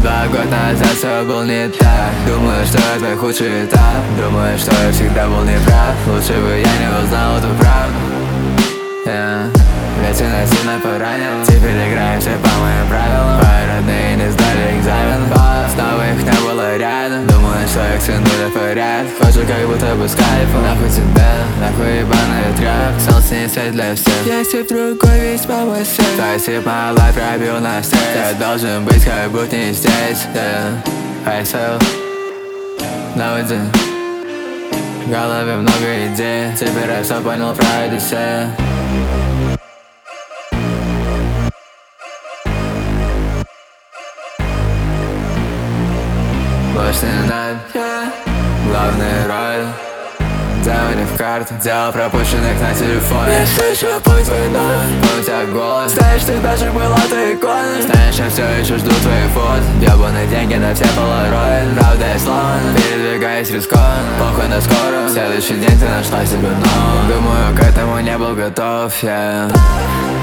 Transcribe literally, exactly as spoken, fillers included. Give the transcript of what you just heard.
Два года назад все был не так. Думаю, что это твой худший этап. Думаю, что я всегда был неправ. Лучше бы я не узнал эту правду, yeah. Ведь ты нас сильно поранил. Теперь играем все по моим правилам. Твои родные не сдали экзамен, снова их не было рядом. Думаю, что их сынули в порядок. Хожу как будто бы с кайфом. Нахуй тебя, нахуй ебаный трап. Солнце не свет для всех. Если в другой весь по мой свет. Твой сип, my life пробил на стресс. Я должен быть как будто не здесь, yeah. I sell на уйди. В голове много идей. Теперь я все понял про Одиссею. Больше не надо, yeah. Главная роль. Дело не в карте, дело пропущенных на телефоне. Не слышу путь твой ноль, у тебя голос. Знаешь, ты даже была ты икона. Знаешь, я все еще жду твои фото. Ёбаные деньги на все полароид. Правда я слон, передвигаюсь рискованно. Похуй на скоро, в следующий день ты нашла себе нового. Думаю, к этому не был готов, yeah.